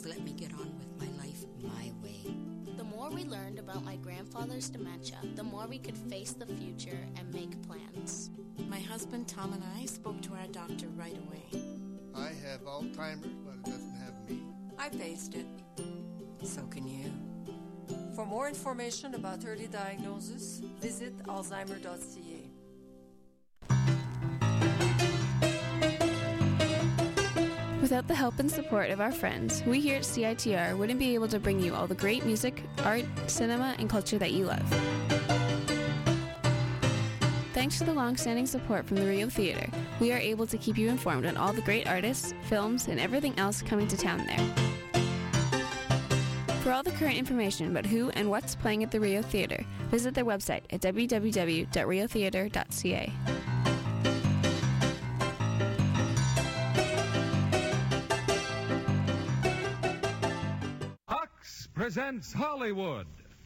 let me get on with my life my way. The more we learned about my grandfather's dementia, the more we could face the future and make plans. My husband Tom and I spoke to our doctor right away. I have Alzheimer's, but it doesn't have me. I faced it. So can you. For more information about early diagnosis, visit alzheimer.ca. Without the help and support of our friends, we here at CITR wouldn't be able to bring you all the great music, art, cinema, and culture that you love. Thanks to the long-standing support from the Rio Theatre, we are able to keep you informed on all the great artists, films, and everything else coming to town there. For all the current information about who and what's playing at the Rio Theatre, visit their website at www.riotheatre.ca. Hux presents Hollywood.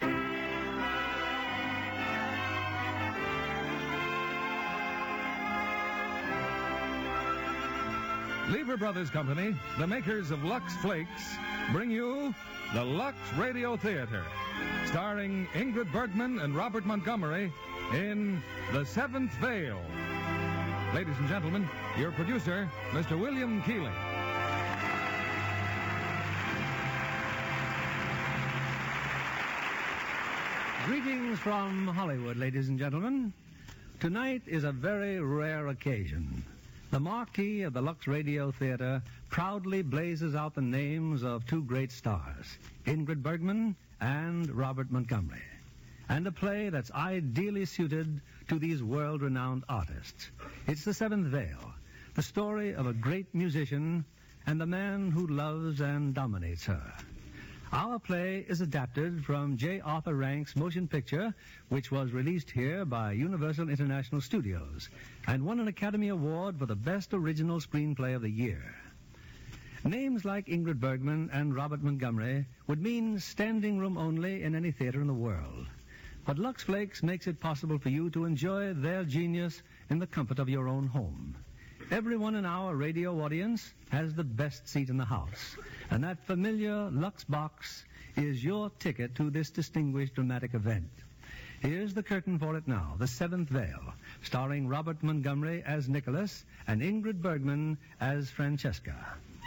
Lever Brothers Company, the makers of Lux Flakes, bring you the Lux Radio Theater, starring Ingrid Bergman and Robert Montgomery in The Seventh Veil. Ladies and gentlemen, your producer, Mr. William Keighley. Greetings from Hollywood, ladies and gentlemen. Tonight is a very rare occasion. The marquee of the Lux Radio Theater proudly blazes out the names of two great stars, Ingrid Bergman and Robert Montgomery, and a play that's ideally suited to these world-renowned artists. It's The Seventh Veil, the story of a great musician and the man who loves and dominates her. Our play is adapted from J. Arthur Rank's motion picture, which was released here by Universal International Studios and won an Academy Award for the Best Original Screenplay of the Year. Names like Ingrid Bergman and Robert Montgomery would mean standing room only in any theater in the world. But Lux Flakes makes it possible for you to enjoy their genius in the comfort of your own home. Everyone in our radio audience has the best seat in the house, and that familiar Lux box is your ticket to this distinguished dramatic event. Here's the curtain for it now, The Seventh Veil, starring Robert Montgomery as Nicholas and Ingrid Bergman as Francesca.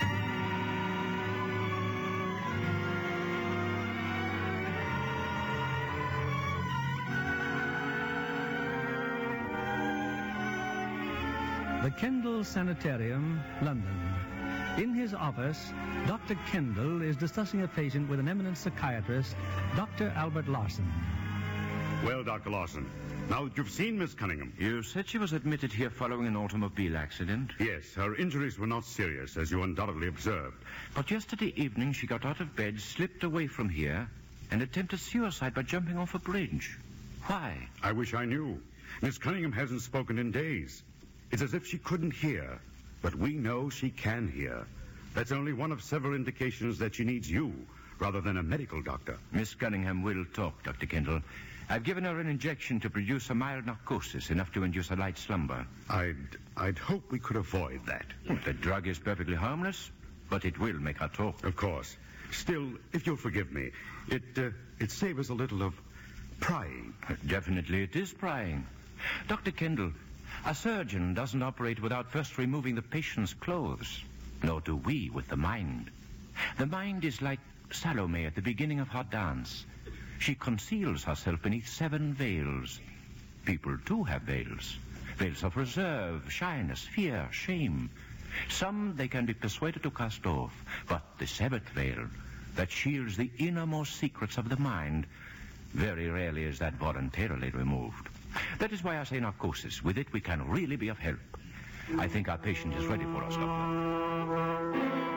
The Kendall Sanitarium, London. In his office, Dr. Kendall is discussing a patient with an eminent psychiatrist, Dr. Albert Larson. Well, Dr. Larson, now that you've seen Miss Cunningham... You said she was admitted here following an automobile accident? Yes, her injuries were not serious, as you undoubtedly observed. But yesterday evening she got out of bed, slipped away from here, and attempted suicide by jumping off a bridge. Why? I wish I knew. Miss Cunningham hasn't spoken in days. It's as if she couldn't hear, but we know she can hear. That's only one of several indications that she needs you, rather than a medical doctor. Miss Cunningham will talk, Dr. Kendall. I've given her an injection to produce a mild narcosis, enough to induce a light slumber. I'd hope we could avoid that. The drug is perfectly harmless, but it will make her talk. Of course. Still, if you'll forgive me, it savors a little of prying. Definitely it is prying. Dr. Kendall, a surgeon doesn't operate without first removing the patient's clothes. Nor do we with the mind. The mind is like Salome at the beginning of her dance. She conceals herself beneath 7 veils. People too have veils. Veils of reserve, shyness, fear, shame. Some they can be persuaded to cast off. But the 7th veil, that shields the innermost secrets of the mind, very rarely is that voluntarily removed. That is why I say narcosis. With it, we can really be of help. I think our patient is ready for us, Doctor.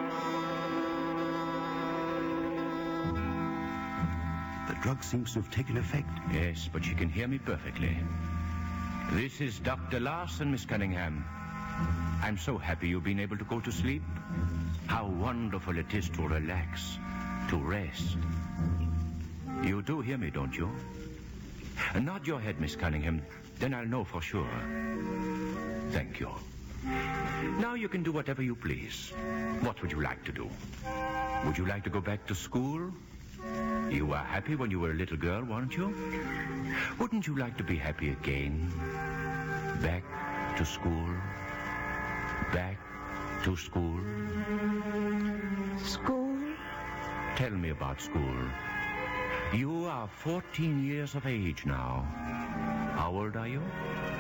The drug seems to have taken effect. Yes, but she can hear me perfectly. This is Dr. Larson, Miss Cunningham. I'm so happy you've been able to go to sleep. How wonderful it is to relax, to rest. You do hear me, don't you? Nod your head, Miss Cunningham. Then I'll know for sure. Thank you. Now you can do whatever you please. What would you like to do? Would you like to go back to school? You were happy when you were a little girl, weren't you? Wouldn't you like to be happy again? Back to school. Back to school. School? Tell me about school. You are 14 years of age now. How old are you?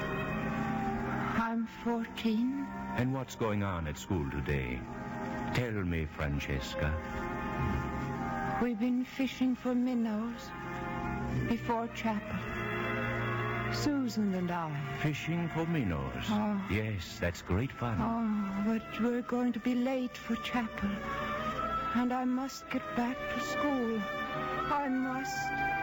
I'm 14. And what's going on at school today? Tell me, Francesca. We've been fishing for minnows before chapel. Susan and I. Fishing for minnows? Oh. Yes, that's great fun. Oh, but we're going to be late for chapel. And I must get back to school. I must.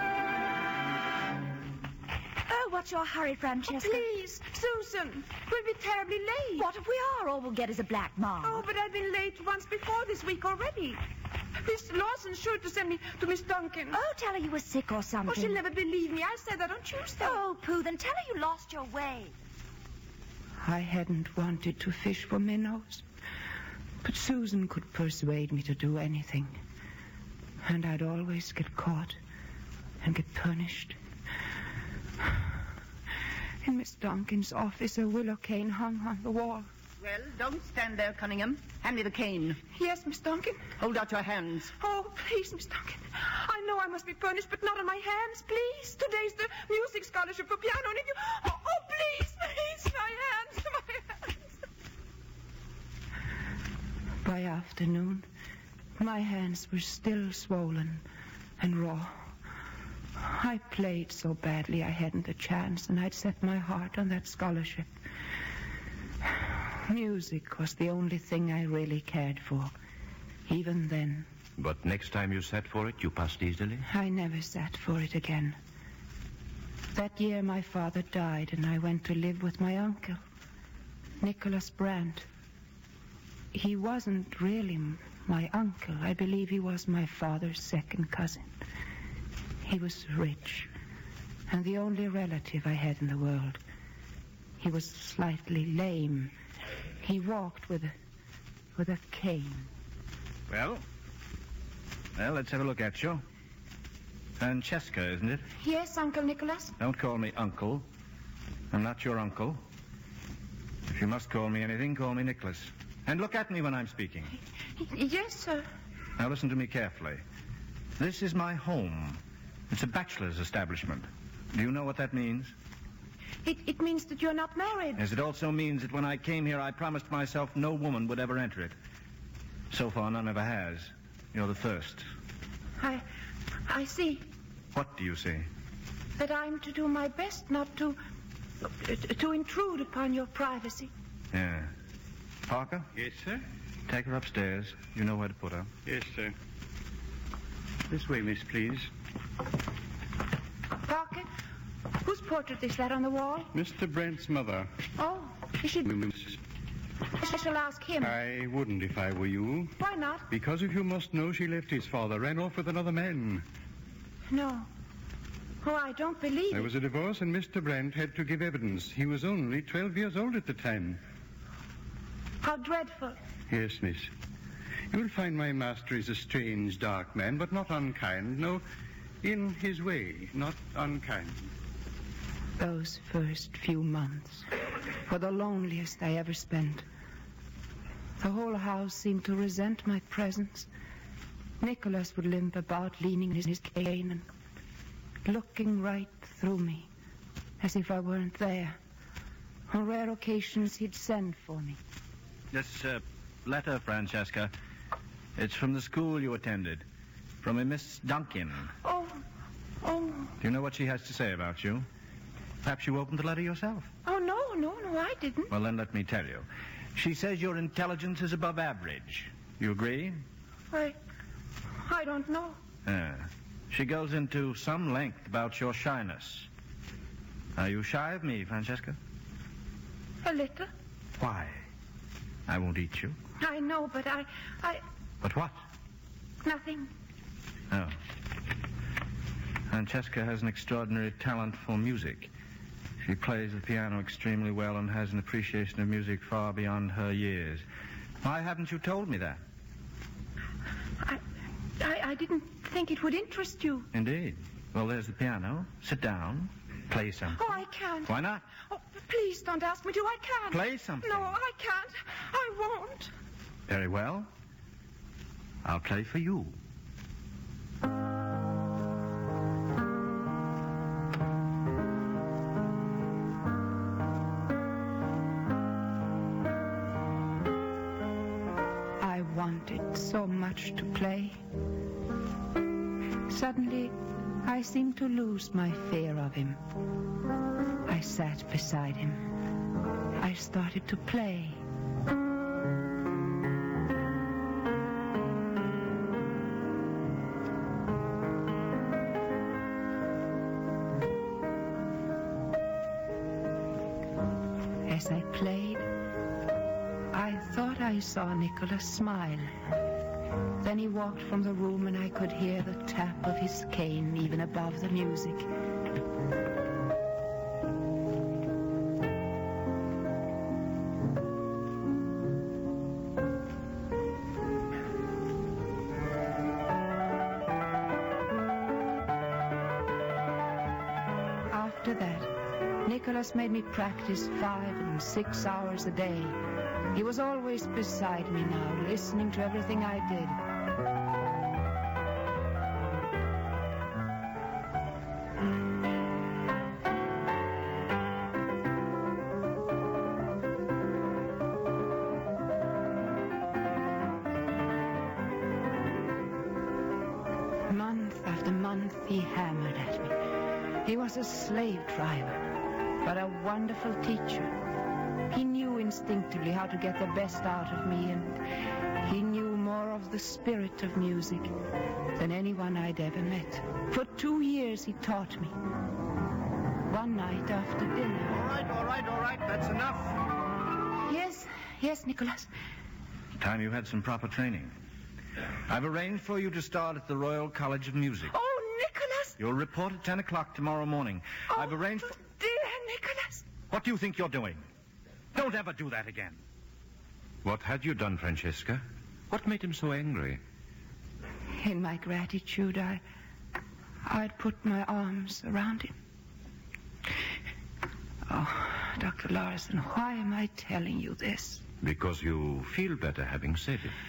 Oh, what's your hurry, Francesca? Oh, please, Susan. We'll be terribly late. What if we are? All we'll get is a black mark. Oh, but I've been late once before this week already. Miss Lawson's sure to send me to Miss Duncan. Oh, tell her you were sick or something. Oh, she'll never believe me. I said that on Tuesday. Oh, Pooh, then tell her you lost your way. I hadn't wanted to fish for minnows. But Susan could persuade me to do anything. And I'd always get caught and get punished. In Miss Duncan's office, a willow cane hung on the wall. Well, don't stand there, Cunningham. Hand me the cane. Yes, Miss Duncan. Hold out your hands. Oh, please, Miss Duncan. I know I must be punished, but not on my hands, please. Today's the music scholarship for piano, and if you... Oh, please, my hands, my hands. By afternoon, my hands were still swollen and raw. I played so badly I hadn't a chance, and I'd set my heart on that scholarship. Music was the only thing I really cared for, even then. But next time you sat for it, you passed easily? I never sat for it again. That year my father died, and I went to live with my uncle, Nicholas Brandt. He wasn't really my uncle. I believe he was my father's second cousin. He was rich, and the only relative I had in the world. He was slightly lame. He walked with a cane. Well, let's have a look at you. Francesca, isn't it? Yes, Uncle Nicholas. Don't call me uncle. I'm not your uncle. If you must call me anything, call me Nicholas. And look at me when I'm speaking. Yes, sir. Now listen to me carefully. This is my home. It's a bachelor's establishment. Do you know what that means? It means that you're not married. Yes, it also means that when I came here, I promised myself no woman would ever enter it. So far, none ever has. You're the first. I see. What do you see? That I'm to do my best not to intrude upon your privacy. Yeah. Parker? Yes, sir? Take her upstairs. You know where to put her. Yes, sir. This way, miss, please. Parker, whose portrait is that on the wall? Mr. Brent's mother. Oh, you should... I shall ask him. I wouldn't if I were you. Why not? Because if you must know, she left his father, ran off with another man. No. Oh, I don't believe There was a divorce and Mr. Brent had to give evidence. He was only 12 years old at the time. How dreadful. Yes, miss. You'll find my master is a strange, dark man, but not unkind. No, in his way, not unkind. Those first few months were the loneliest I ever spent. The whole house seemed to resent my presence. Nicholas would limp about, leaning in his cane and looking right through me, as if I weren't there. On rare occasions, he'd send for me. This letter, Francesca, it's from the school you attended, from a Miss Duncan. Oh. Do you know what she has to say about you? Perhaps you opened the letter yourself. Oh, no, I didn't. Well, then let me tell you. She says your intelligence is above average. You agree? I don't know. She goes into some length about your shyness. Are you shy of me, Francesca? A little. Why? I won't eat you. I know, but I... But what? Nothing. Oh. Francesca has an extraordinary talent for music. She plays the piano extremely well and has an appreciation of music far beyond her years. Why haven't you told me that? I didn't think it would interest you. Indeed. Well, there's the piano. Sit down. Play something. Oh, I can't. Why not? Oh, please don't ask me to. I can't. Play something. No, I can't. I won't. Very well. I'll play for you. I wanted so much to play. Suddenly, I seemed to lose my fear of him. I sat beside him. I started to play. As I played, I thought I saw Nicholas smile. Then he walked from the room and I could hear the tap of his cane even above the music. After that, Nicholas made me practice 5 and 6 hours a day. He was always beside me now, listening to everything I did. Month after month, he hammered at me. He was a slave driver, but a wonderful teacher. He knew instinctively how to get the best out of me, and he knew more of the spirit of music than anyone I'd ever met. For 2 years, he taught me. One night after dinner... All right. That's enough. Yes, Nicholas. Time you had some proper training. I've arranged for you to start at the Royal College of Music. Oh, Nicholas! You'll report at 10 o'clock tomorrow morning. Oh, I've arranged for... Dear Nicholas! What do you think you're doing? Don't ever do that again. What had you done, Francesca? What made him so angry? In my gratitude, I'd put my arms around him. Oh, Dr. Larson, why am I telling you this? Because you feel better having said it.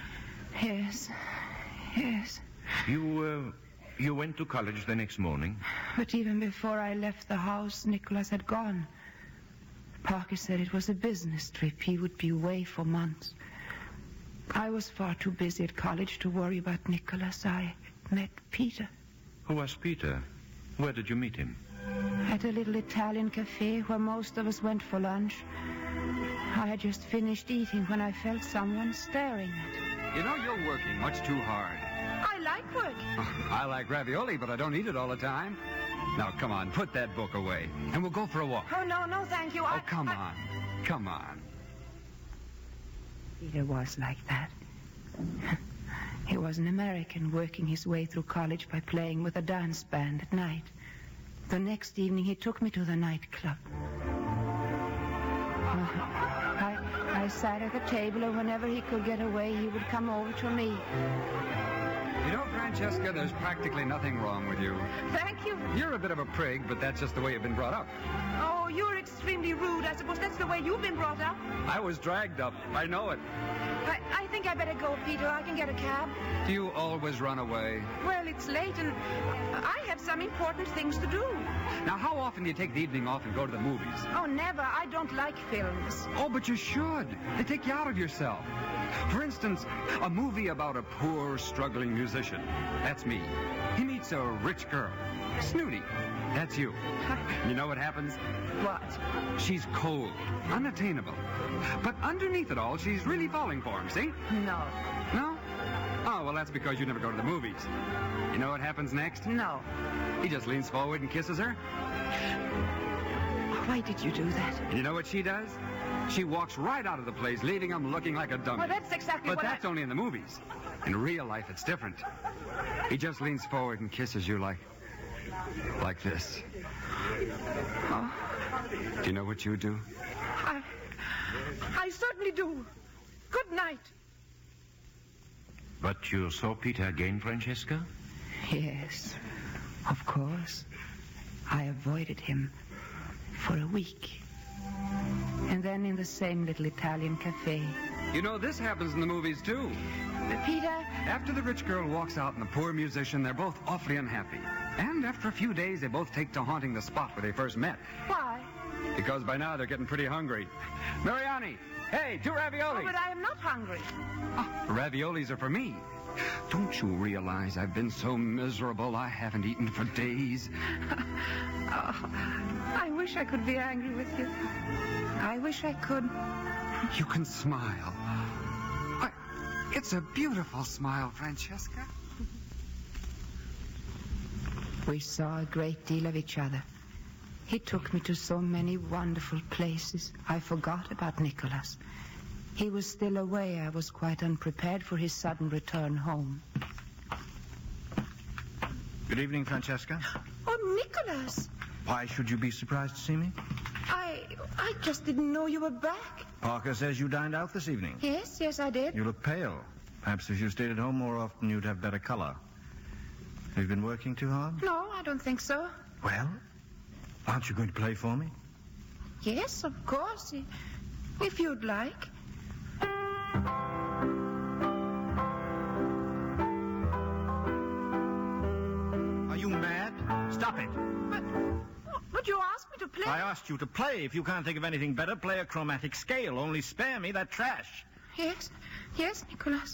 Yes. You went to college the next morning? But even before I left the house, Nicholas had gone. Parker said it was a business trip. He would be away for months. I was far too busy at college to worry about Nicholas. I met Peter. Who was Peter? Where did you meet him? At a little Italian cafe where most of us went for lunch. I had just finished eating when I felt someone staring at me. You know, you're working much too hard. I like work. I like ravioli, but I don't eat it all the time. Now, come on, put that book away, and we'll go for a walk. Oh, no, thank you. Come on. Peter was like that. He was an American working his way through college by playing with a dance band at night. The next evening, he took me to the nightclub. I sat at the table, and whenever he could get away, he would come over to me. You know, Francesca, there's practically nothing wrong with you. Thank you. You're a bit of a prig, but that's just the way you've been brought up. Oh, you're extremely rude. I suppose that's the way you've been brought up. I was dragged up. I know it. I think I better go, Peter. I can get a cab. Do you always run away? Well, it's late, and I have some important things to do. Now, how often do you take the evening off and go to the movies? Oh, never. I don't like films. Oh, but you should. They take you out of yourself. For instance, a movie about a poor, struggling musician. That's me. He meets a rich girl. Snooty. That's you. You know what happens? What? She's cold, unattainable. But underneath it all, she's really falling for him, see? No. No? Oh, well, that's because you never go to the movies. You know what happens next? No. He just leans forward and kisses her. Why did you do that? You know what she does? She walks right out of the place, leaving him looking like a dummy. Well, that's exactly But that's only in the movies. In real life, it's different. He just leans forward and kisses you like this. Oh. Do you know what you do? I certainly do. Good night. But you saw Peter again, Francesca? Yes, of course. I avoided him for a week. And then in the same little Italian cafe. You know, this happens in the movies, too. Peter? After the rich girl walks out and the poor musician, they're both awfully unhappy. And after a few days, they both take to haunting the spot where they first met. Why? Because by now they're getting pretty hungry. Mariani, hey, 2 raviolis. Oh, but I am not hungry. Raviolis are for me. Don't you realize I've been so miserable I haven't eaten for days? I wish I could be angry with you. I wish I could. You can smile. It's a beautiful smile, Francesca. We saw a great deal of each other. He took me to so many wonderful places. I forgot about Nicholas. He was still away. I was quite unprepared for his sudden return home. Good evening, Francesca. Oh, Nicholas! Why should you be surprised to see me? I just didn't know you were back. Parker says you dined out this evening. Yes, I did. You look pale. Perhaps if you stayed at home more often, you'd have better color. Have you been working too hard? No, I don't think so. Well, aren't you going to play for me? Yes, of course. If you'd like. Are you mad? Stop it. But you asked me to play. I asked you to play. If you can't think of anything better, play a chromatic scale. Only spare me that trash. Yes, Nicholas.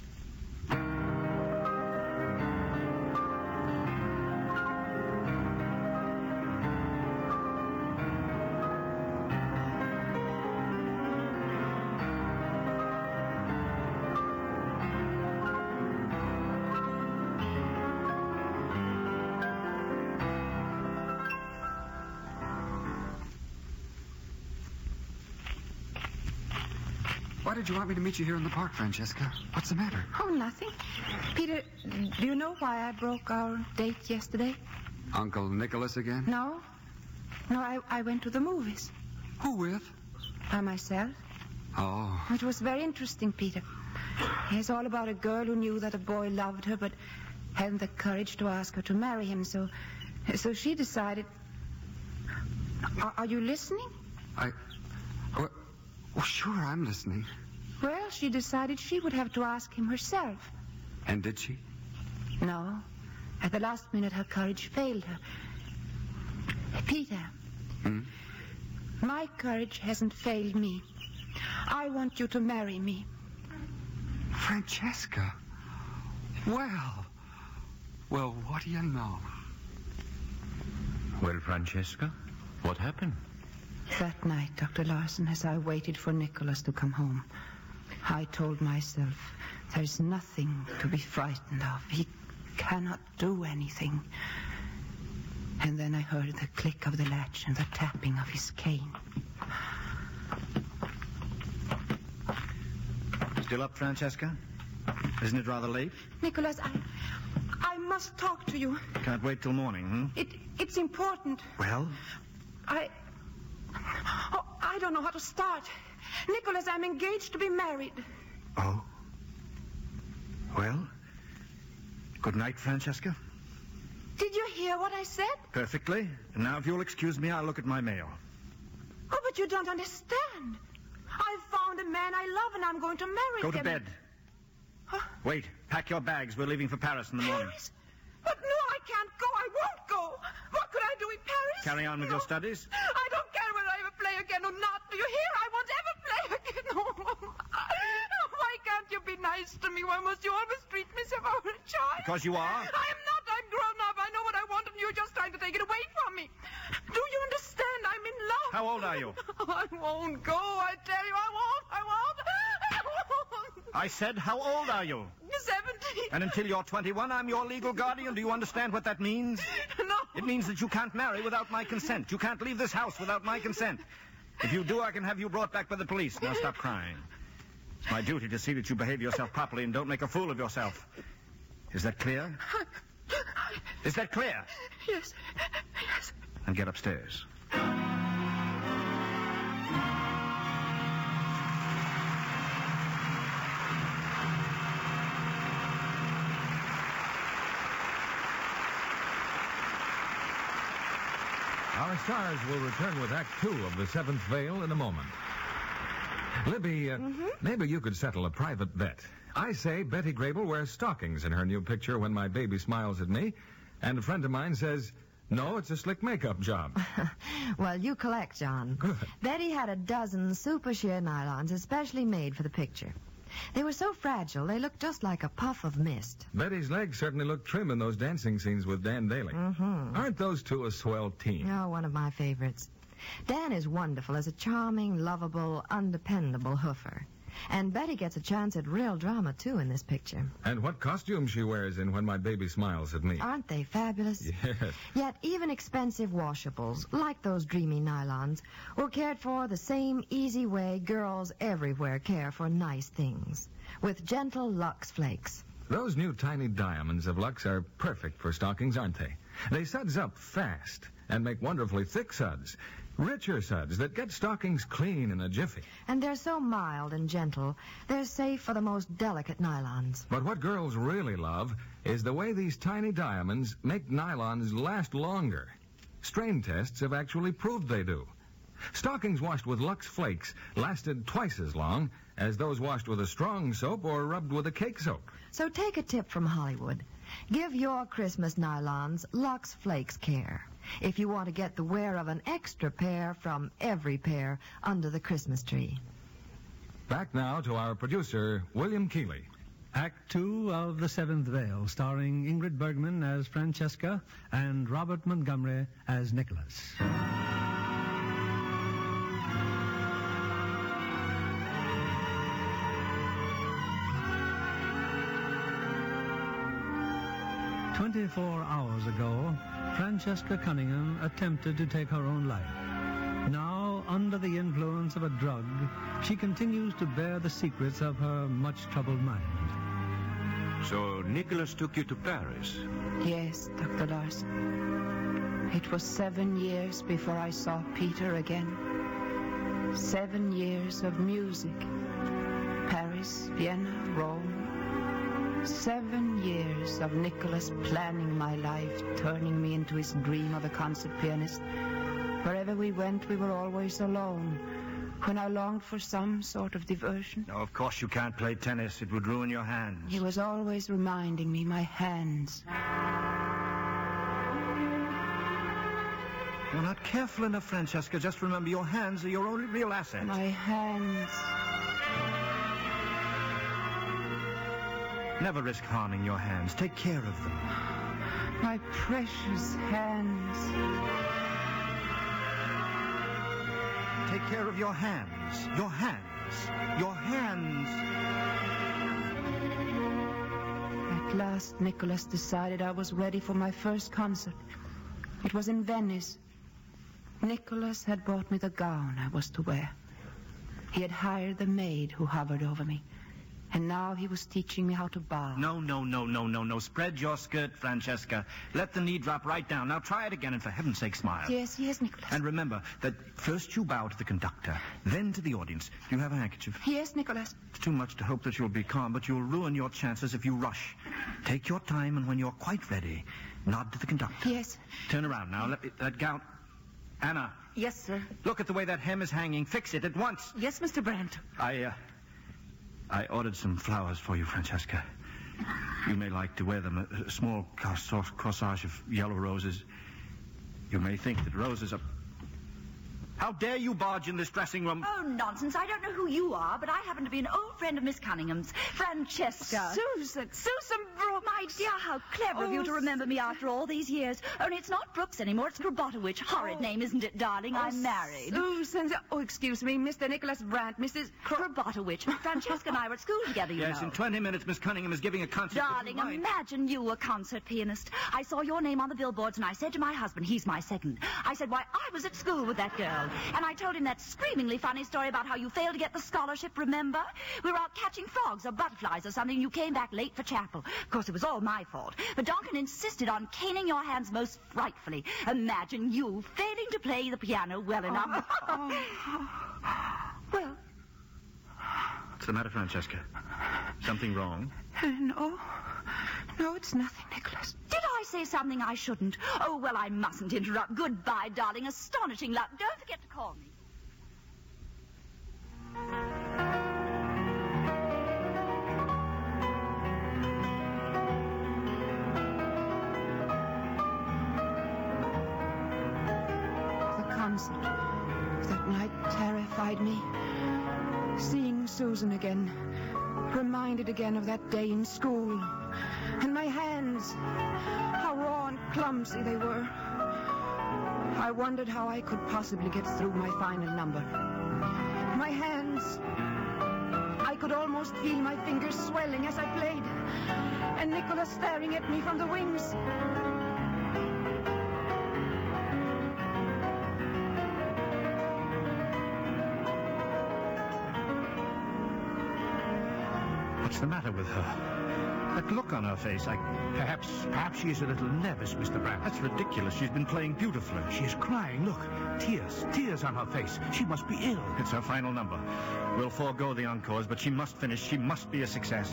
Why did you want me to meet you here in the park, Francesca? What's the matter? Oh, nothing. Peter, do you know why I broke our date yesterday? Uncle Nicholas again? No, I went to the movies. Who with? By myself. Oh. It was very interesting, Peter. It's all about a girl who knew that a boy loved her, but hadn't the courage to ask her to marry him, so she decided... Are you listening? Oh, sure, I'm listening. Well, she decided she would have to ask him herself. And did she? No. At the last minute, her courage failed her. Peter. My courage hasn't failed me. I want you to marry me. Francesca. Well, what do you know? Well, Francesca, what happened? That night, Dr. Larson, as I waited for Nicholas to come home, I told myself there's nothing to be frightened of. He cannot do anything. And then I heard the click of the latch and the tapping of his cane. Still up, Francesca? Isn't it rather late? Nicholas, I must talk to you. Can't wait till morning, It's important. Well? I don't know how to start. Nicholas, I'm engaged to be married. Oh? Well? Good night, Francesca. Did you hear what I said? Perfectly. And now, if you'll excuse me, I'll look at my mail. Oh, but you don't understand. I've found a man I love, and I'm going to marry him. Go to bed. Huh? Wait. Pack your bags. We're leaving for Paris in the morning. Paris? But no, I can't go. I won't go. What could I do in Paris? Carry on with your studies? I don't care whether I ever play again or not. Do you hear? I won't ever play again. Why can't you be nice to me? Why must you always treat me as if I were a child? Because you are. I am not. I'm grown up. I know what I want, and you're just trying to take it away from me. Do you understand? I'm in love. How old are you? I won't go. I tell you, I won't. I said, how old are you? 70. And until you're 21, I'm your legal guardian. Do you understand what that means? No. It means that you can't marry without my consent. You can't leave this house without my consent. If you do, I can have you brought back by the police. Now stop crying. It's my duty to see that you behave yourself properly and don't make a fool of yourself. Is that clear? Is that clear? Yes. And get upstairs. Our stars will return with Act 2 of The Seventh Veil in a moment. Libby, maybe you could settle a private bet. I say Betty Grable wears stockings in her new picture When My Baby Smiles at Me, and a friend of mine says, no, it's a slick makeup job. Well, you collect, John. Good. Betty had a dozen super sheer nylons especially made for the picture. They were so fragile, they looked just like a puff of mist. Betty's legs certainly look trim in those dancing scenes with Dan Daly. Aren't those two a swell team? Oh, one of my favorites. Dan is wonderful as a charming, lovable, undependable hoofer. And Betty gets a chance at real drama, too, in this picture. And what costume she wears in When My Baby Smiles at Me. Aren't they fabulous? Yes. Yet even expensive washables, like those dreamy nylons, were cared for the same easy way girls everywhere care for nice things, with gentle Lux Flakes. Those new tiny diamonds of Lux are perfect for stockings, aren't they? They suds up fast and make wonderfully thick suds. Richer suds that get stockings clean in a jiffy. And they're so mild and gentle, they're safe for the most delicate nylons. But what girls really love is the way these tiny diamonds make nylons last longer. Strain tests have actually proved they do. Stockings washed with Lux Flakes lasted twice as long as those washed with a strong soap or rubbed with a cake soap. So take a tip from Hollywood. Give your Christmas nylons Lux Flakes care, if you want to get the wear of an extra pair from every pair under the Christmas tree. Back now to our producer, William Keeley. Act 2 of The Seventh Veil, starring Ingrid Bergman as Francesca and Robert Montgomery as Nicholas. "24 hours ago, Francesca Cunningham attempted to take her own life. Now, under the influence of a drug, she continues to bear the secrets of her much-troubled mind." So Nicholas took you to Paris? Yes, Dr. Larson. It was 7 years before I saw Peter again. 7 years of music. Paris, Vienna, Rome. 7 years of Nicholas planning my life, turning me into his dream of a concert pianist. Wherever we went, we were always alone. When I longed for some sort of diversion, No, of course you can't play tennis. It would ruin your hands. he was always reminding me my hands. You're not careful enough, Francesca. Just remember, your hands are your only real asset. My hands. Never risk harming your hands. Take care of them. My precious hands. Take care of your hands. Your hands. Your hands. At last, Nicholas decided I was ready for my first concert. It was in Venice. Nicholas had bought me the gown I was to wear. He had hired the maid who hovered over me. And now he was teaching me how to bow. No. Spread your skirt, Francesca. Let the knee drop right down. Now try it again, and for heaven's sake, smile. Yes, Nicholas. And remember that first you bow to the conductor, then to the audience. Do you have a handkerchief? Yes, Nicholas. It's too much to hope that you'll be calm, but you'll ruin your chances if you rush. Take your time, and when you're quite ready, nod to the conductor. Yes. Turn around now. That gown... Anna. Yes, sir. Look at the way that hem is hanging. Fix it at once. Yes, Mr. Brandt. I ordered some flowers for you, Francesca. You may like to wear them, a small corsage of yellow roses. You may think that roses are... How dare you barge in this dressing room? Oh, nonsense. I don't know who you are, but I happen to be an old friend of Miss Cunningham's, Francesca. Susan Brooks. My dear, how clever of you to remember me after all these years. Only it's not Brooks anymore, it's Krabotowicz. Horrid name, isn't it, darling? I'm married. Susan. Oh, excuse me, Mr. Nicholas Brandt, Mrs. Krabotowicz. Francesca and I were at school together, you know. Yes, in 20 minutes, Miss Cunningham is giving a concert. Darling, imagine you a concert pianist. I saw your name on the billboards, and I said to my husband, he's my second. I said, why, I was at school with that girl. And I told him that screamingly funny story about how you failed to get the scholarship, remember? We were out catching frogs or butterflies or something, and you came back late for chapel. Of course, it was all my fault. But Donkin insisted on caning your hands most frightfully. Imagine you failing to play the piano well enough. Well... What's the matter, Francesca? Something wrong? No, it's nothing, Nicholas. Did I say something I shouldn't? Oh, well, I mustn't interrupt. Goodbye, darling. Astonishing luck. Don't forget to call me. The concert that night terrified me. Seeing Susan again, reminded again of that day in school. And my hands, how raw and clumsy they were. I wondered how I could possibly get through my final number. My hands, I could almost feel my fingers swelling as I played, and Nicholas staring at me from the wings. What's the matter with her? That look on her face, Perhaps she is a little nervous, Mr. Brandt. That's ridiculous. She's been playing beautifully. She is crying. Look, tears on her face. She must be ill. It's her final number. We'll forego the encores, but she must finish. She must be a success.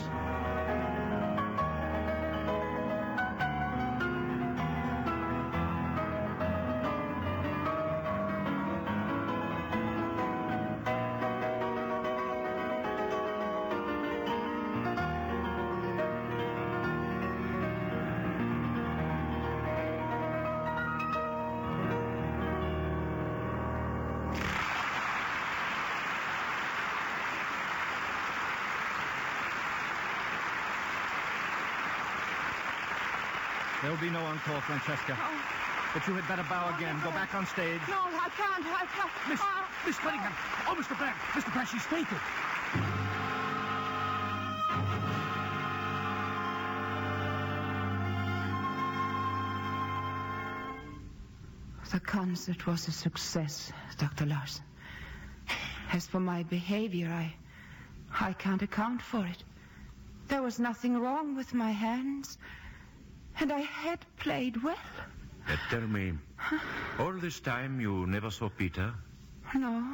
There'll be no encore, Francesca. Oh. But you had better bow again. Go back on stage. No, I can't. Miss Cunningham. Oh, Mr. Brandt, she's fainted. The concert was a success, Dr. Larson. As for my behavior, I can't account for it. There was nothing wrong with my hands, and I had played well. Tell me, all this time you never saw Peter? No.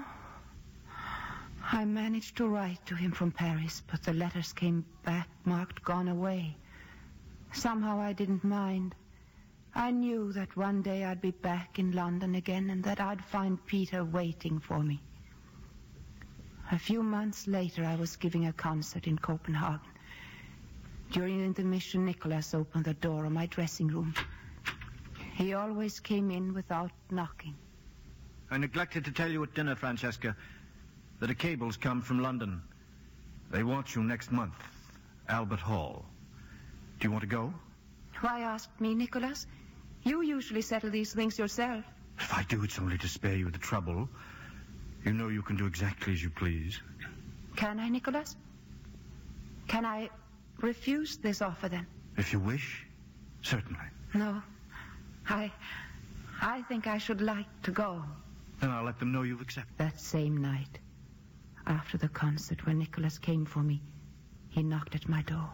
I managed to write to him from Paris, but the letters came back marked gone away. Somehow I didn't mind. I knew that one day I'd be back in London again and that I'd find Peter waiting for me. A few months later, I was giving a concert in Copenhagen. During the intermission, Nicholas opened the door of my dressing room. He always came in without knocking. I neglected to tell you at dinner, Francesca, that a cable's come from London. They want you next month, Albert Hall. Do you want to go? Why ask me, Nicholas? You usually settle these things yourself. If I do, it's only to spare you the trouble. You know you can do exactly as you please. Can I, Nicholas? Can I refuse this offer, then? If you wish, certainly. No. I think I should like to go. Then I'll let them know you've accepted. That same night, after the concert, when Nicholas came for me, he knocked at my door.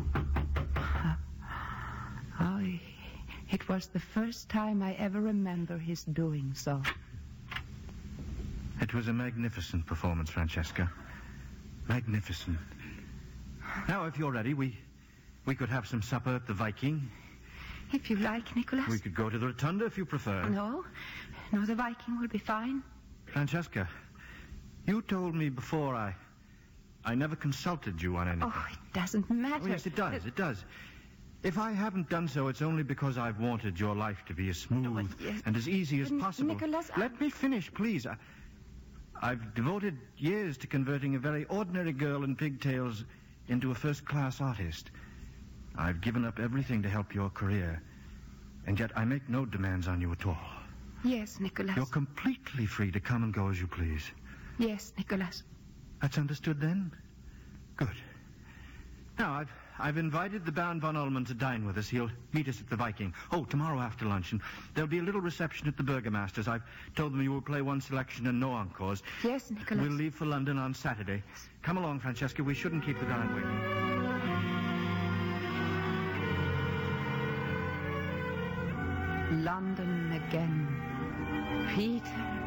It was the first time I ever remember his doing so. It was a magnificent performance, Francesca. Magnificent. Now, if you're ready, we could have some supper at the Viking. If you like, Nicholas. We could go to the Rotunda if you prefer. No, the Viking will be fine. Francesca, you told me before I never consulted you on anything. Oh, it doesn't matter. Oh, yes, it does. If I haven't done so, it's only because I've wanted your life to be as smooth and as easy as possible. Nicholas, Let me finish, please. I've devoted years to converting a very ordinary girl in pigtails into a first-class artist. I've given up everything to help your career, and yet I make no demands on you at all. Yes, Nicholas. You're completely free to come and go as you please. Yes, Nicholas. That's understood, then? Good. Now, I've invited the Baron von Ullmann to dine with us. He'll meet us at the Viking. Oh, tomorrow after lunch. And there'll be a little reception at the Burgomaster's. I've told them you will play one selection and no encores. Yes, Nicholas. We'll leave for London on Saturday. Yes. Come along, Francesca. We shouldn't keep the Baron waiting. London again. Peter.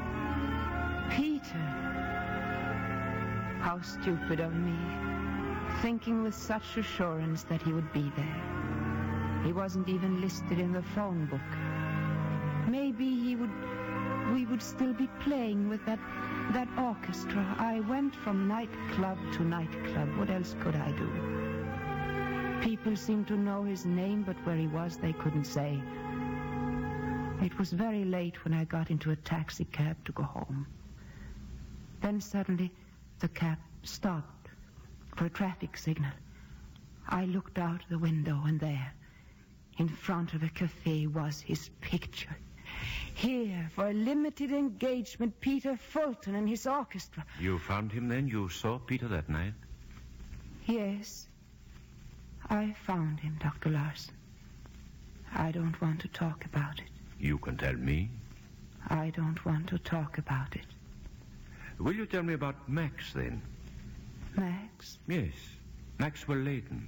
How stupid of me. Thinking with such assurance that he would be there. He wasn't even listed in the phone book. Maybe we would still be playing with that orchestra. I went from nightclub to nightclub. What else could I do? People seemed to know his name, but where he was, they couldn't say. It was very late when I got into a taxi cab to go home. Then suddenly, the cab stopped for a traffic signal. I looked out the window, and there, in front of a cafe, was his picture. Here, for a limited engagement, Peter Fulton and his orchestra. You found him then? You saw Peter that night? Yes. I found him, Dr. Larson. I don't want to talk about it. You can tell me. I don't want to talk about it. Will you tell me about Max, then? Max? Yes. Maxwell Leighton.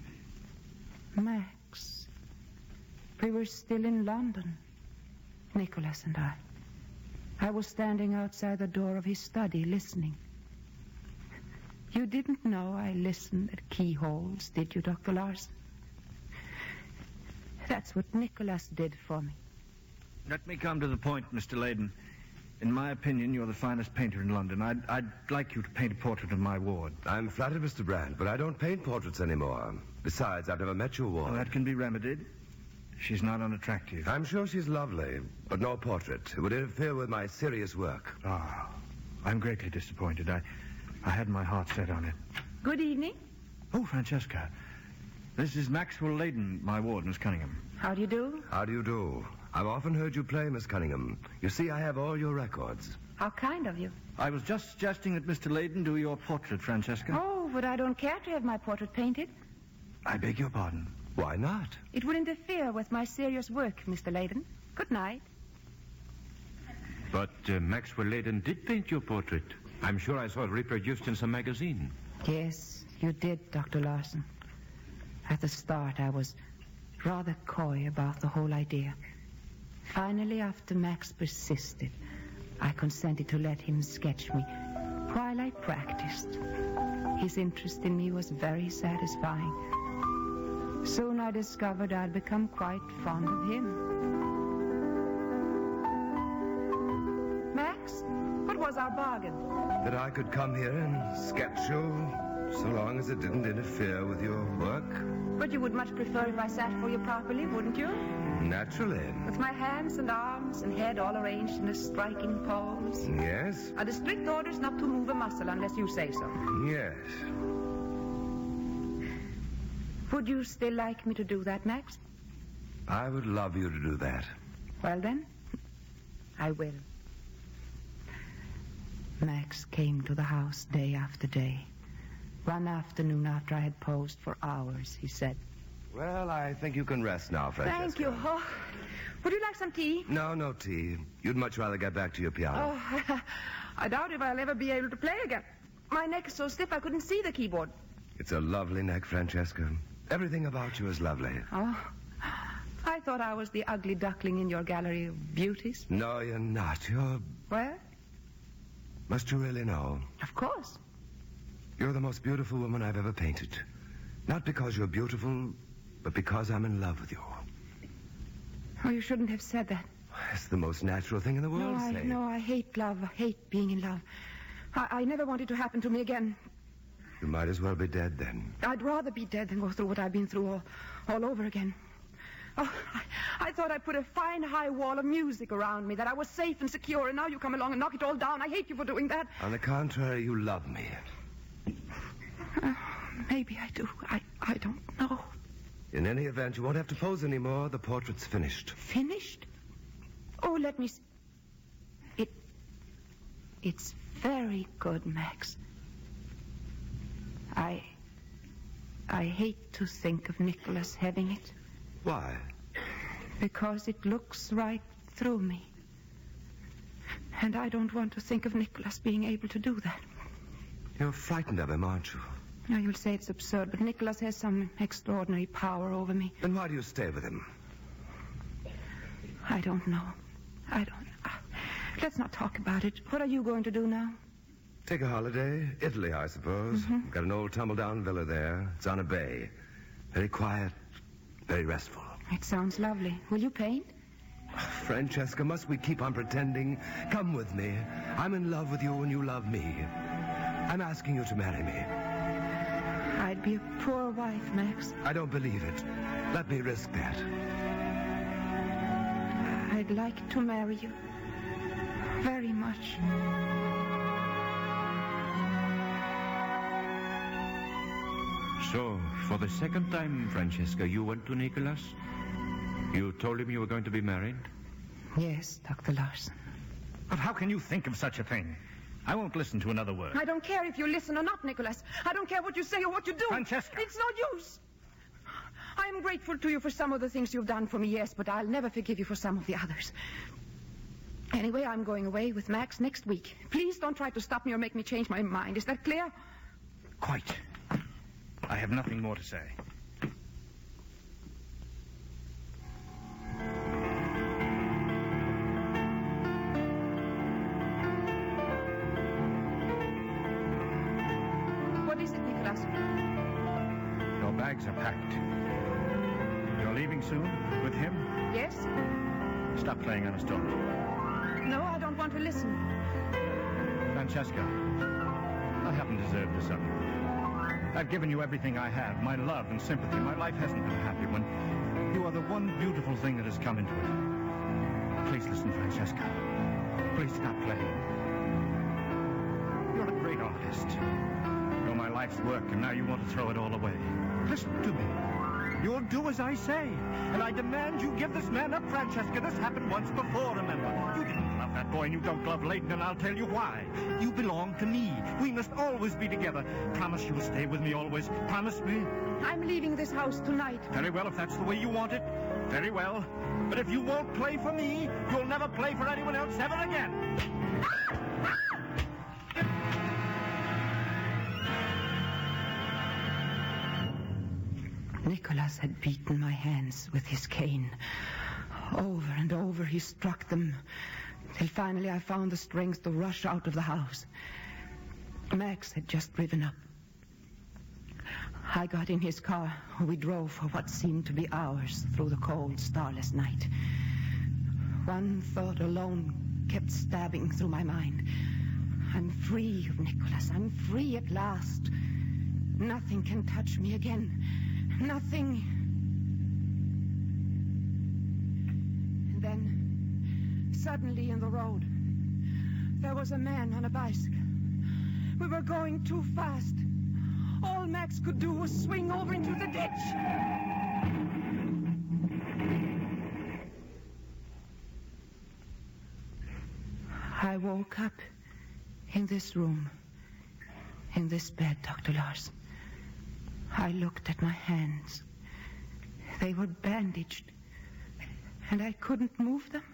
Max. We were still in London, Nicholas and I. I was standing outside the door of his study, listening. You didn't know I listened at keyholes, did you, Dr. Larson? That's what Nicholas did for me. Let me come to the point, Mr. Leighton. In my opinion, you're the finest painter in London. I'd like you to paint a portrait of my ward. I'm flattered, Mr. Brandt, but I don't paint portraits anymore. Besides, I've never met your ward. Well, that can be remedied. She's not unattractive. I'm sure she's lovely, but no portrait. It would interfere with my serious work. Ah, I'm greatly disappointed. I had my heart set on it. Good evening. Oh, Francesca. This is Maxwell Leighton, my ward, Miss Cunningham. How do you do? How do you do? I've often heard you play, Miss Cunningham. You see, I have all your records. How kind of you. I was just suggesting that Mr. Leighton do your portrait, Francesca. Oh, but I don't care to have my portrait painted. I beg your pardon. Why not? It would interfere with my serious work, Mr. Leighton. Good night. But Maxwell Leighton did paint your portrait. I'm sure I saw it reproduced in some magazine. Yes, you did, Dr. Larson. At the start, I was rather coy about the whole idea. Finally, after Max persisted, I consented to let him sketch me while I practiced. His interest in me was very satisfying. Soon I discovered I'd become quite fond of him. Max, what was our bargain? That I could come here and sketch you, so long as it didn't interfere with your work. But you would much prefer if I sat for you properly, wouldn't you? Naturally. With my hands and arms and head all arranged in a striking pose. Yes? Are the strict orders not to move a muscle unless you say so? Yes. Would you still like me to do that, Max? I would love you to do that. Well, then, I will. Max came to the house day after day. One afternoon after I had posed for hours, he said, Well, I think you can rest now, Francesca. Thank you. Oh, would you like some tea? No tea. You'd much rather get back to your piano. Oh, I doubt if I'll ever be able to play again. My neck is so stiff I couldn't see the keyboard. It's a lovely neck, Francesca. Everything about you is lovely. Oh, I thought I was the ugly duckling in your gallery of beauties. No, you're not. You're... Well? Must you really know? Of course. You're the most beautiful woman I've ever painted. Not because you're beautiful, but because I'm in love with you. Oh, you shouldn't have said that. It's the most natural thing in the world, say. No, I hate love. I hate being in love. I never want it to happen to me again. You might as well be dead, then. I'd rather be dead than go through what I've been through all over again. Oh, I thought I put a fine high wall of music around me, that I was safe and secure, and now you come along and knock it all down. I hate you for doing that. On the contrary, you love me. Maybe I do. I don't know. In any event, you won't have to pose anymore. The portrait's finished. Finished? Oh, let me see. It's very good, Max. I hate to think of Nicholas having it. Why? Because it looks right through me. And I don't want to think of Nicholas being able to do that. You're frightened of him, aren't you? Now, you'll say it's absurd, but Nicholas has some extraordinary power over me. Then why do you stay with him? I don't know. Let's not talk about it. What are you going to do now? Take a holiday. Italy, I suppose. Mm-hmm. We've got an old tumble-down villa there. It's on a bay. Very quiet, very restful. It sounds lovely. Will you paint? Francesca, must we keep on pretending? Come with me. I'm in love with you and you love me. I'm asking you to marry me. I'd be a poor wife, Max. I don't believe it. Let me risk that. I'd like to marry you. Very much. So, for the second time, Francesca, you went to Nicholas? You told him you were going to be married? Yes, Dr. Larson. But how can you think of such a thing? I won't listen to another word. I don't care if you listen or not, Nicholas. I don't care what you say or what you do. Francesca! It's no use. I am grateful to you for some of the things you've done for me, yes, but I'll never forgive you for some of the others. Anyway, I'm going away with Max next week. Please don't try to stop me or make me change my mind. Is that clear? Quite. I have nothing more to say. What is it, Nicholas? Your bags are packed. You're leaving soon? With him? Yes? Stop playing honest, don't. No, I don't want to listen. Francesca, I haven't deserved this of you. I've given you everything I have, my love and sympathy. My life hasn't been a happy one. You are the one beautiful thing that has come into it. Please listen, Francesca. Please stop playing. You're a great artist. You're my life's work, and now you want to throw it all away. Listen to me. You'll do as I say, and I demand you give this man up, Francesca. This happened once before, remember. You didn't love that boy, and you don't love Leighton, and I'll tell you why. You belong to me. We must always be together. Promise you'll stay with me always. Promise me. I'm leaving this house tonight. Very well, if that's the way you want it. Very well. But if you won't play for me, you'll never play for anyone else ever again. Nicholas had beaten my hands with his cane. Over and over he struck them, till finally I found the strength to rush out of the house. Max had just driven up. I got in his car. We drove for what seemed to be hours through the cold, starless night. One thought alone kept stabbing through my mind. I'm free, Nicholas. I'm free at last. Nothing can touch me again. Nothing. And then, suddenly in the road, there was a man on a bicycle. We were going too fast. All Max could do was swing over into the ditch. I woke up in this room, in this bed, Dr. Larson. I looked at my hands. They were bandaged, and I couldn't move them.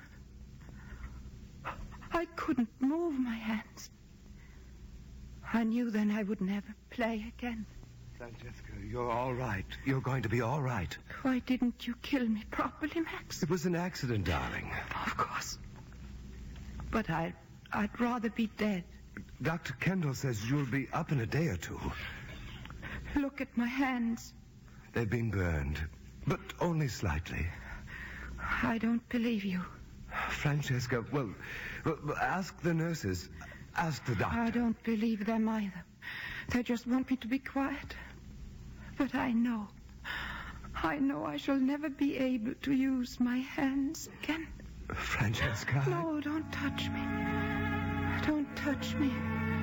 I couldn't move my hands. I knew then I would never play again. Francesca, you're all right. You're going to be all right. Why didn't you kill me properly, Max? It was an accident, darling. Of course. But I'd rather be dead. Dr. Kendall says you'll be up in a day or two. Look at my hands. They've been burned, but only slightly. I don't believe you. Francesca, well, ask the nurses. Ask the doctor. I don't believe them either. They just want me to be quiet. But I know I shall never be able to use my hands again. Francesca. No, don't touch me. Don't touch me.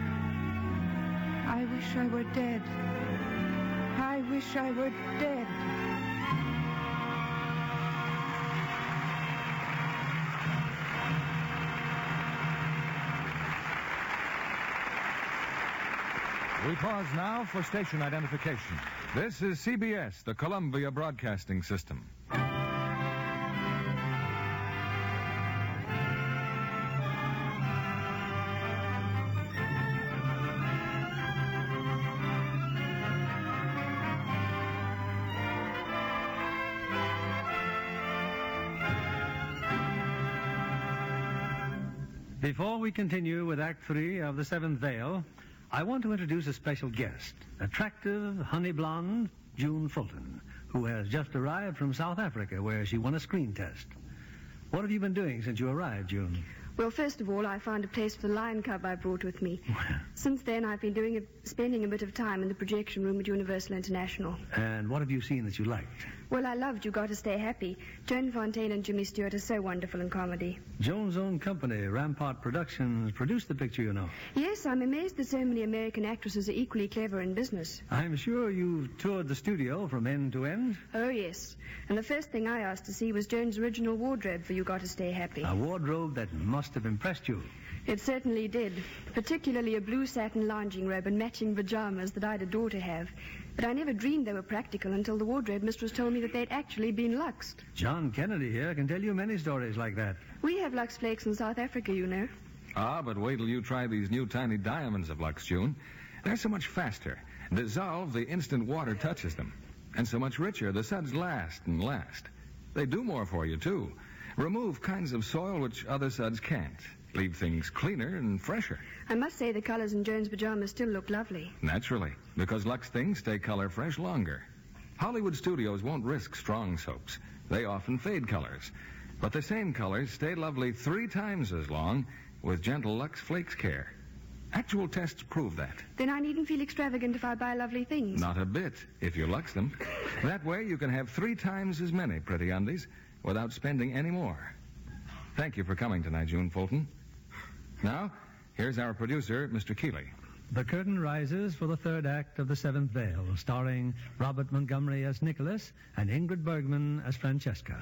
I wish I were dead. I wish I were dead. We pause now for station identification. This is CBS, the Columbia Broadcasting System. Before we continue with Act 3 of The Seventh Veil, I want to introduce a special guest, attractive, honey blonde June Fulton, who has just arrived from South Africa, where she won a screen test. What have you been doing since you arrived, June? Well, first of all, I found a place for the lion cub I brought with me. Since then, I've been spending a bit of time in the projection room at Universal International. And what have you seen that you liked? Well, I loved You Got to Stay Happy. Joan Fontaine and Jimmy Stewart are so wonderful in comedy. Joan's own company, Rampart Productions, produced the picture, you know. Yes, I'm amazed that so many American actresses are equally clever in business. I'm sure you've toured the studio from end to end. Oh, yes. And the first thing I asked to see was Joan's original wardrobe for You Got to Stay Happy. A wardrobe that must have impressed you. It certainly did. Particularly a blue satin lounging robe and matching pajamas that I'd adore to have. But I never dreamed they were practical until the wardrobe mistress told me that they'd actually been luxed. John Kennedy here can tell you many stories like that. We have Lux Flakes in South Africa, you know. Ah, but wait till you try these new tiny diamonds of Lux, June. They're so much faster. Dissolve the instant water touches them. And so much richer, the suds last and last. They do more for you, too. Remove kinds of soil which other suds can't. Leave things cleaner and fresher. I must say the colors in Joan's pajamas still look lovely. Naturally, because Lux things stay color fresh longer. Hollywood studios won't risk strong soaps. They often fade colors. But the same colors stay lovely 3 times as long with gentle Lux Flakes care. Actual tests prove that. Then I needn't feel extravagant if I buy lovely things. Not a bit, if you Lux them. That way you can have 3 times as many pretty undies without spending any more. Thank you for coming tonight, June Fulton. Now, here's our producer, Mr. Keeley. The curtain rises for the third act of The Seventh Veil, starring Robert Montgomery as Nicholas and Ingrid Bergman as Francesca.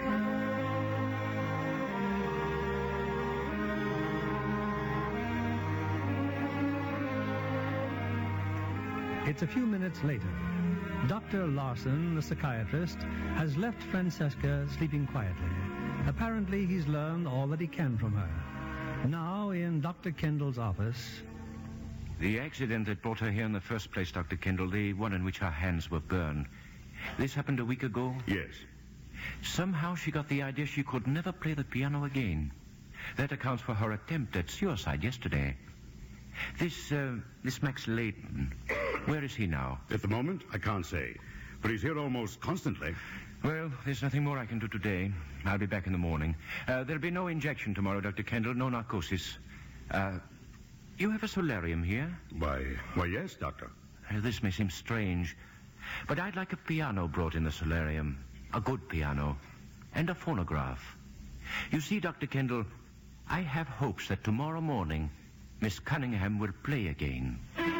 It's a few minutes later. Dr. Larson, the psychiatrist, has left Francesca sleeping quietly. Apparently, he's learned all that he can from her. Now, in Dr. Kendall's office... The accident that brought her here in the first place, Dr. Kendall, the one in which her hands were burned, this happened a week ago? Yes. Somehow she got the idea she could never play the piano again. That accounts for her attempt at suicide yesterday. This Max Layton, where is he now? At the moment, I can't say. But he's here almost constantly. Well, there's nothing more I can do today. I'll be back in the morning. There'll be no injection tomorrow, Dr. Kendall, no narcosis. You have a solarium here? Why, yes, Doctor. This may seem strange, but I'd like a piano brought in the solarium. A good piano. And a phonograph. You see, Dr. Kendall, I have hopes that tomorrow morning Miss Cunningham will play again.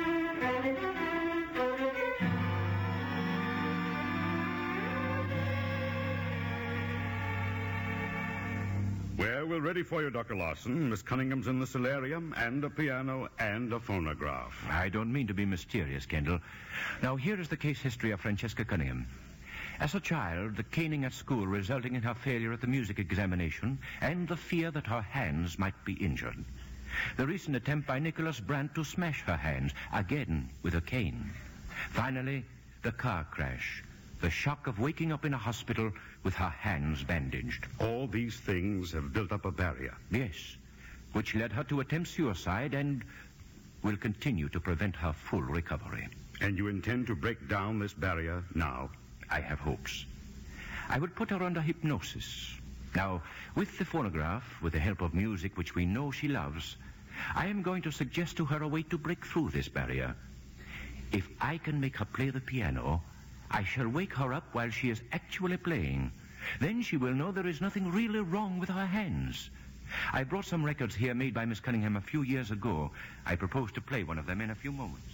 Well, we're ready for you, Dr. Larson. Miss Cunningham's in the solarium, and a piano, and a phonograph. I don't mean to be mysterious, Kendall. Now, here is the case history of Francesca Cunningham. As a child, the caning at school resulting in her failure at the music examination and the fear that her hands might be injured. The recent attempt by Nicholas Brandt to smash her hands, again with a cane. Finally, the car crash. The shock of waking up in a hospital with her hands bandaged. All these things have built up a barrier. Yes, which led her to attempt suicide and will continue to prevent her full recovery. And you intend to break down this barrier now? I have hopes. I would put her under hypnosis. Now, with the phonograph, with the help of music which we know she loves, I am going to suggest to her a way to break through this barrier. If I can make her play the piano, I shall wake her up while she is actually playing. Then she will know there is nothing really wrong with her hands. I brought some records here made by Miss Cunningham a few years ago. I propose to play one of them in a few moments.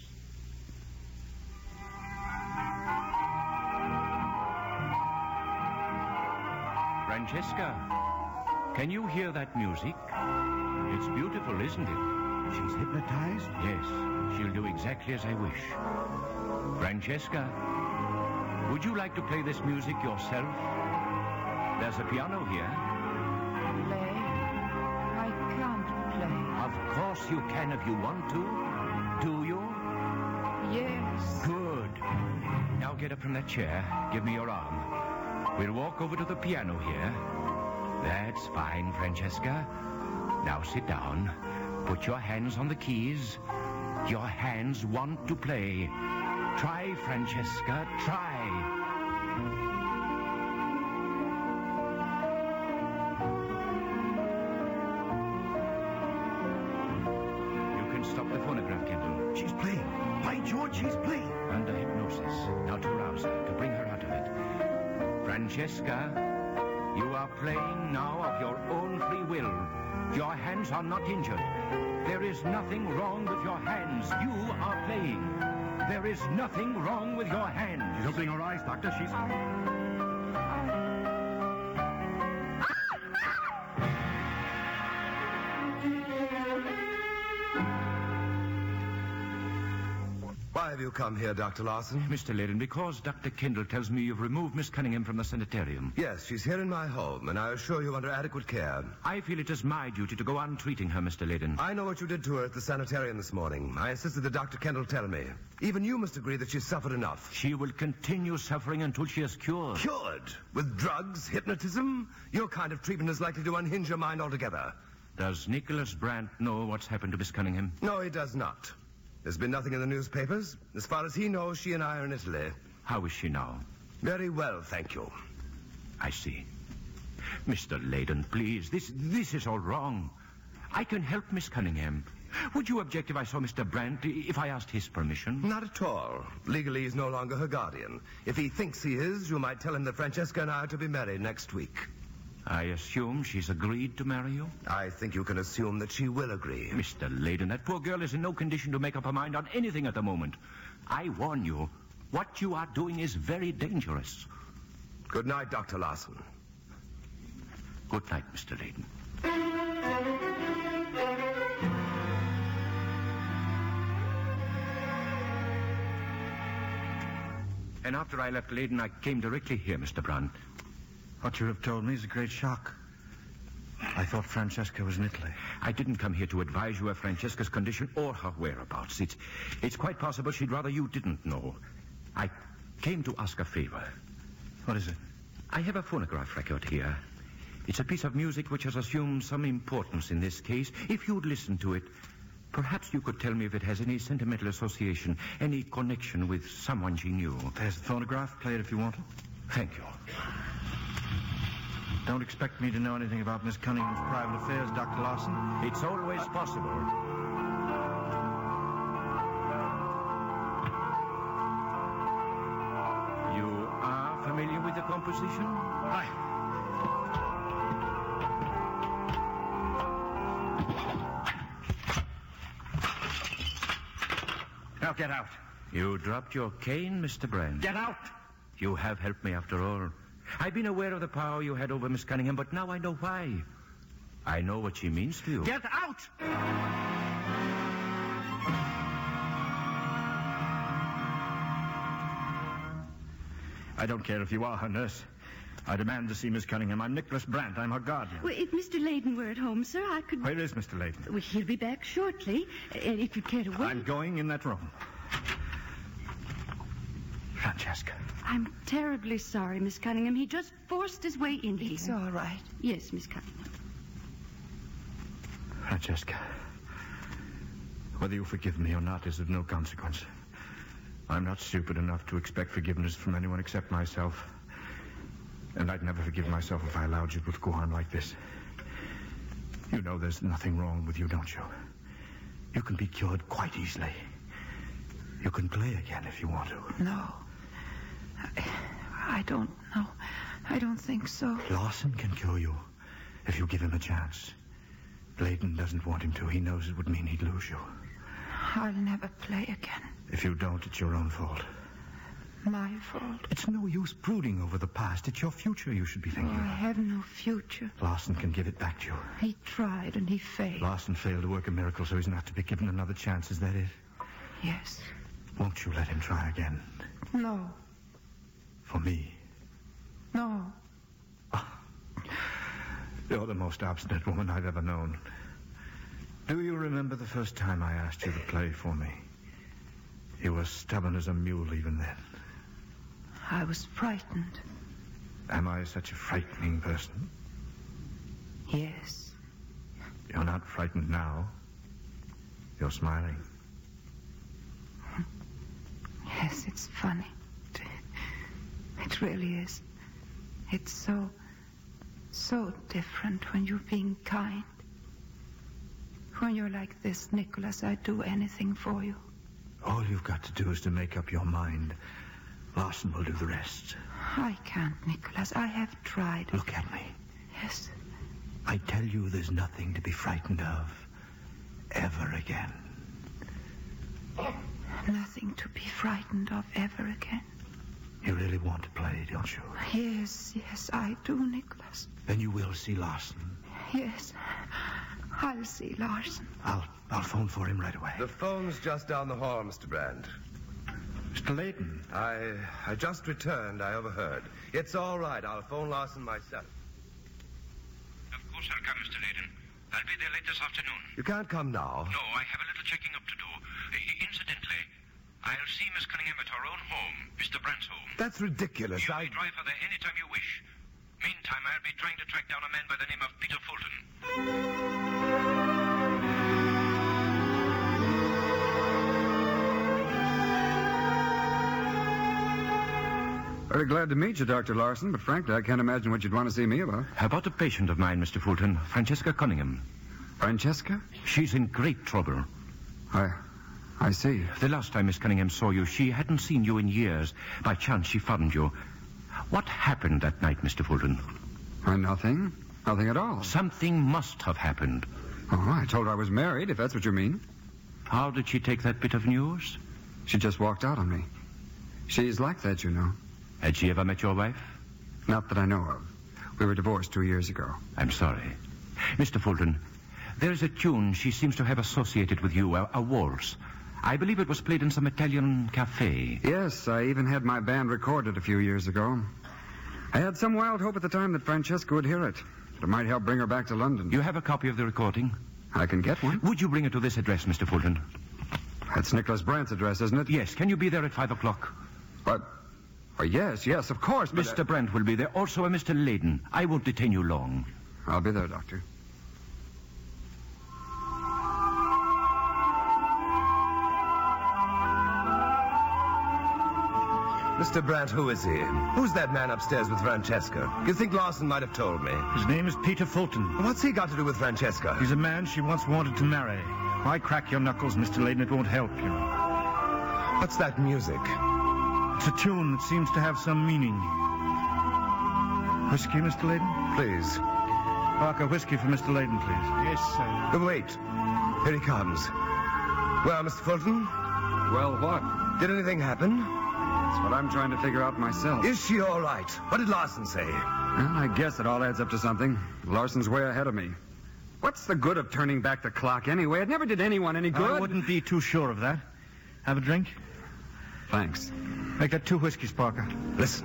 Francesca, can you hear that music? It's beautiful, isn't it? She's hypnotized? Yes, she'll do exactly as I wish. Francesca, would you like to play this music yourself? There's a piano here. Play? I can't play. Of course you can if you want to. Do you? Yes. Good. Now get up from that chair. Give me your arm. We'll walk over to the piano here. That's fine, Francesca. Now sit down. Put your hands on the keys. Your hands want to play. Try, Francesca, try. stop the phonograph, Kendall. She's playing. By George, she's playing. Under hypnosis. Now to rouse her, to bring her out of it. Francesca, you are playing now of your own free will. Your hands are not injured. There is nothing wrong with your hands. You are playing. There is nothing wrong with your hands. She's opening her eyes, Doctor. She's... Why have you come here, Dr. Larson? Mr. Leyden, because Dr. Kendall tells me you've removed Miss Cunningham from the sanitarium. Yes, she's here in my home, and I assure you under adequate care. I feel it is my duty to go on treating her, Mr. Leyden. I know what you did to her at the sanitarium this morning. I insisted that Dr. Kendall tell me. Even you must agree that she's suffered enough. She will continue suffering until she is cured. Cured? With drugs, hypnotism? Your kind of treatment is likely to unhinge your mind altogether. Does Nicholas Brandt know what's happened to Miss Cunningham? No, he does not. There's been nothing in the newspapers. As far as he knows, she and I are in Italy. How is she now? Very well, thank you. I see. Mr. Leyden, please, this is all wrong. I can help Miss Cunningham. Would you object if I saw Mr. Brandt, if I asked his permission? Not at all. Legally, he's no longer her guardian. If he thinks he is, you might tell him that Francesca and I are to be married next week. I assume she's agreed to marry you? I think you can assume that she will agree. Mr. Leyden, that poor girl is in no condition to make up her mind on anything at the moment. I warn you, what you are doing is very dangerous. Good night, Dr. Larson. Good night, Mr. Leyden. And after I left Leyden, I came directly here, Mr. Brandt. What you have told me is a great shock. I thought Francesca was in Italy. I didn't come here to advise you of Francesca's condition or her whereabouts. It's quite possible she'd rather you didn't know. I came to ask a favor. What is it? I have a phonograph record here. It's a piece of music which has assumed some importance in this case. If you'd listen to it, perhaps you could tell me if it has any sentimental association, any connection with someone she knew. There's the phonograph. Play it if you want to. Thank you. Don't expect me to know anything about Miss Cunningham's private affairs, Dr. Larson. It's always possible. You are familiar with the composition? Right. Now get out. You dropped your cane, Mr. Brandt. Get out! You have helped me after all. I've been aware of the power you had over Miss Cunningham, but now I know why. I know what she means to you. Get out! I don't care if you are her nurse. I demand to see Miss Cunningham. I'm Nicholas Brandt. I'm her guardian. Well, if Mr. Leyden were at home, sir, I could... Where is Mr. Leyden? Well, he'll be back shortly. And if you'd care to wait... I'm going in that room. Francesca. I'm terribly sorry, Miss Cunningham. He just forced his way in here. It's all right. Yes, Miss Cunningham. Francesca, whether you forgive me or not is of no consequence. I'm not stupid enough to expect forgiveness from anyone except myself. And I'd never forgive myself if I allowed you to go on like this. You know there's nothing wrong with you, don't you? You can be cured quite easily. You can play again if you want to. No. I don't know. I don't think so. Larson can cure you if you give him a chance. Leyden doesn't want him to. He knows it would mean he'd lose you. I'll never play again. If you don't, it's your own fault. My fault? It's no use brooding over the past. It's your future you should be thinking I about. have no future. Larson can give it back to you. He tried and he failed. Larson failed to work a miracle, so he's not to be given another chance. Is that it? Yes. Won't you let him try again? No. For me? No. You're the most obstinate woman I've ever known. Do you remember the first time I asked you to play for me? You were stubborn as a mule even then. I was frightened. Am I such a frightening person? Yes. You're not frightened now. You're smiling. Yes, it's funny. It really is. It's so different when you're being kind. When you're like this, Nicholas, I'd do anything for you. All you've got to do is to make up your mind. Larson will do the rest. I can't, Nicholas. I have tried. Look at me. Yes. I tell you there's nothing to be frightened of. Ever again. Nothing to be frightened of ever again. You really want to play, don't you? Yes, I do, Nicholas. Then you will see Larson. Yes, I'll see Larson. I'll phone for him right away. The phone's just down the hall, Mr. Brand. Mr. Layton. I just returned. I overheard. It's all right. I'll phone Larson myself. Of course I'll come, Mr. Layton. I'll be there late this afternoon. You can't come now. No, I have a little checking up to do. Incidentally, I'll see Miss Cunningham at her own home, Mr. Brandt's home. That's ridiculous. You may drive her there any time you wish. Meantime, I'll be trying to track down a man by the name of Peter Fulton. Very glad to meet you, Dr. Larson, but frankly, I can't imagine what you'd want to see me about. About a patient of mine, Mr. Fulton, Francesca Cunningham. Francesca? She's in great trouble. I see. The last time Miss Cunningham saw you, she hadn't seen you in years. By chance, she found you. What happened that night, Mr. Fulton? Nothing. Nothing at all. Something must have happened. Oh, I told her I was married, if that's what you mean. How did she take that bit of news? She just walked out on me. She's like that, you know. Had she ever met your wife? Not that I know of. We were divorced 2 years ago. I'm sorry. Mr. Fulton, there is a tune she seems to have associated with you, a waltz. I believe it was played in some Italian cafe. Yes, I even had my band recorded a few years ago. I had some wild hope at the time that Francesca would hear it. It might help bring her back to London. You have a copy of the recording? I can get one. Would you bring it to this address, Mr. Fulton? That's Nicholas Brandt's address, isn't it? Yes. Can you be there at 5 o'clock? What? Oh, yes, of course. But Mr. Brandt will be there. Also a Mr. Layden. I won't detain you long. I'll be there, Doctor. Mr. Brandt, who is he? Who's that man upstairs with Francesca? You think Larson might have told me? His name is Peter Fulton. What's he got to do with Francesca? He's a man she once wanted to marry. Why crack your knuckles, Mr. Layden? It won't help you. What's that music? It's a tune that seems to have some meaning. Whiskey, Mr. Layden? Please. Parker, whiskey for Mr. Layden, please. Yes, sir. Wait. Here he comes. Well, Mr. Fulton? Well, what? Did anything happen? That's what I'm trying to figure out myself. Is she all right? What did Larson say? Well, I guess it all adds up to something. Larson's way ahead of me. What's the good of turning back the clock anyway? It never did anyone any good. I wouldn't be too sure of that. Have a drink? Thanks. Make that 2 whiskeys, Parker. Listen.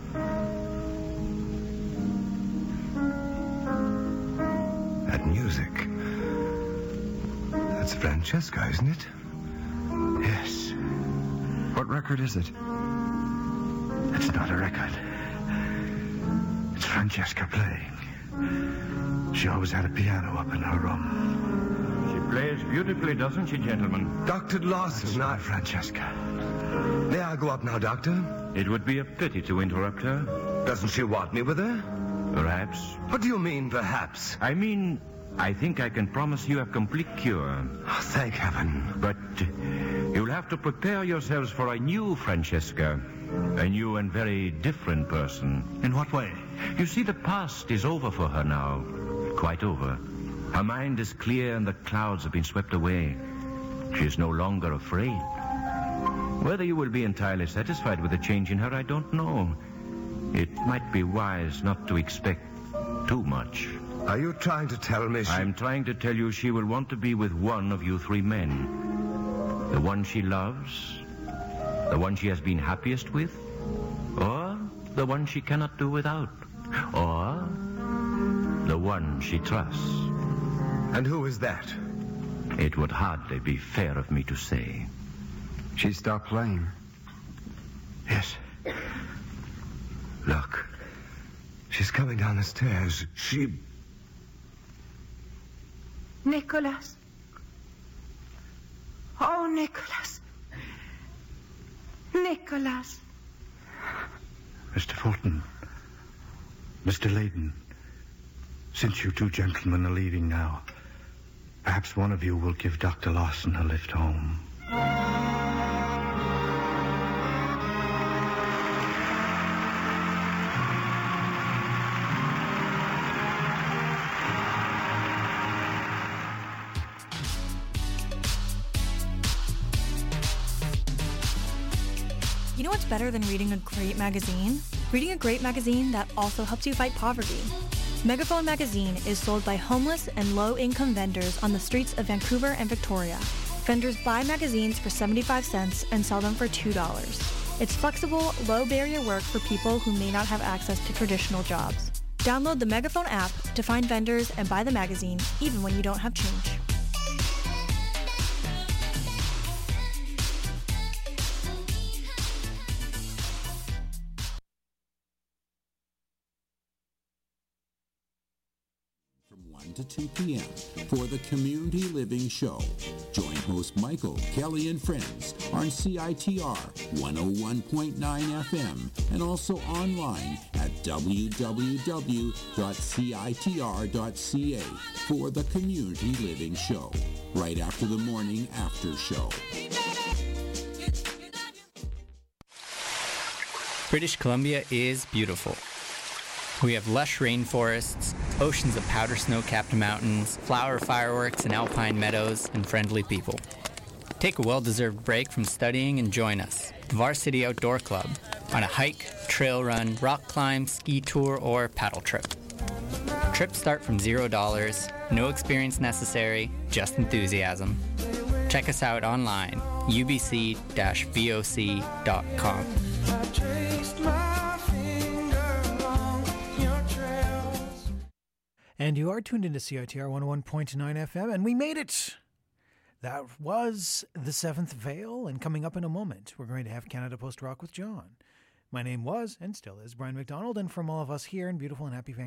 That music. That's Francesca, isn't it? Yes. What record is it? It's not a record. It's Francesca playing. She always had a piano up in her room. She plays beautifully, doesn't she, gentlemen? Dr. Larson. That's not Francesca. May I go up now, Doctor? It would be a pity to interrupt her. Doesn't she want me with her? Perhaps. What do you mean, perhaps? I mean, I think I can promise you a complete cure. Oh, thank heaven. But you'll have to prepare yourselves for a new Francesca. A new and very different person. In what way? You see, the past is over for her now. Quite over. Her mind is clear and the clouds have been swept away. She is no longer afraid. Whether you will be entirely satisfied with the change in her, I don't know. It might be wise not to expect too much. Are you trying to tell me I'm trying to tell you she will want to be with one of you 3 men. The one she loves, the one she has been happiest with, or the one she cannot do without, or the one she trusts. And who is that? It would hardly be fair of me to say. She stopped playing. Yes. Look. She's coming down the stairs. She... Nicholas. Oh, Nicholas. Nicholas. Mr. Fulton. Mr. Layden. Since you 2 gentlemen are leaving now, Perhaps one of you will give Dr. Lawson a lift home. You know what's better than reading a great magazine? Reading a great magazine that also helps you fight poverty. Megaphone magazine is sold by homeless and low-income vendors on the streets of Vancouver and Victoria. Vendors buy magazines for 75 cents and sell them for $2. It's flexible, low-barrier work for people who may not have access to traditional jobs. Download the Megaphone app to find vendors and buy the magazine, even when you don't have change. To 2 p.m. for the Community Living Show. Join host Michael, Kelly, and friends on CITR 101.9 FM and also online at www.citr.ca for the Community Living Show, right after the morning after show. British Columbia is beautiful. We have lush rainforests, oceans of powder snow-capped mountains, flower fireworks and alpine meadows, and friendly people. Take a well-deserved break from studying and join us, the Varsity Outdoor Club, on a hike, trail run, rock climb, ski tour, or paddle trip. Trips start from $0, no experience necessary, just enthusiasm. Check us out online, ubc-voc.com. And you are tuned into CITR 101.9 FM, and we made it! That was The Seventh Veil, and coming up in a moment, we're going to have Canada Post Rock with John. My name was, and still is, Brian McDonald, and from all of us here in beautiful and happy Vancouver,